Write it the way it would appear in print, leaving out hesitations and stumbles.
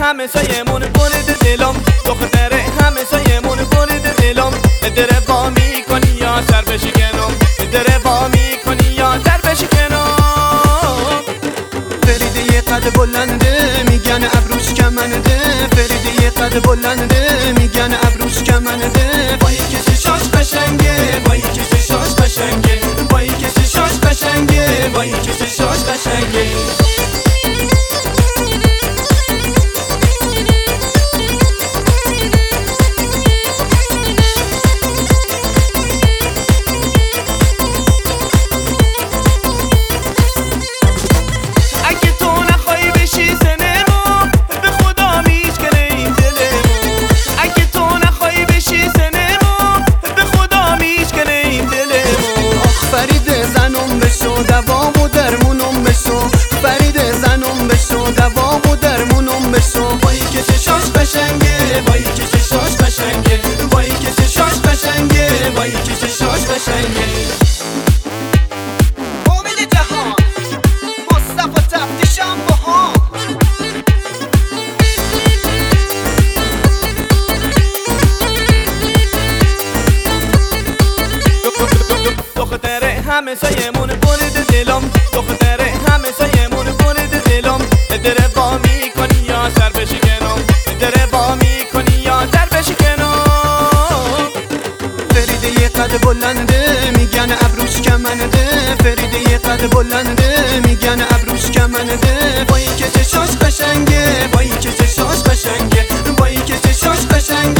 همه سایمون برد دلم، دختره همه سایمون برد دلم. دره با میکنی یا سر بشکنم، دره با میکنی یا سر بشکنم. فریده یه قد بلنده میگن ابروش کمنده، فریده یه قد بلنده میگن ابروش کمنده. با یکی چشاش قشنگه، با یکی چشاش قشنگه، با یکی چشاش قشنگه، با یکی چشاش قشنگه. دوام و درمونم بشو، فرید زنم بشو، دوام و درمونم بشو. با یکی چشاش قشنگه، با یکی چشاش قشنگه، با یکی چشاش قشنگه، با یکی چشاش قشنگه. امید جهان مصطفی تفتیشم بهام. دختره همه سایمون برد دلم، دختره همه سایمون برد دلم. دره با میکنی یا سر بشکنم، دره با میکنی یا سر بشکنم. فریده یه قد بلنده میگن ابروش کمنده، فریده یه قد بلنده میگن ابروش کمنده. با یکی چشاش قشنگه، با یکی چشاش قشنگه، با یکی چشاش قشنگه.